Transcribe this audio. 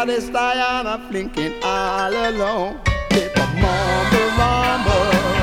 this Diana blinking all alone. People mumble, mumble.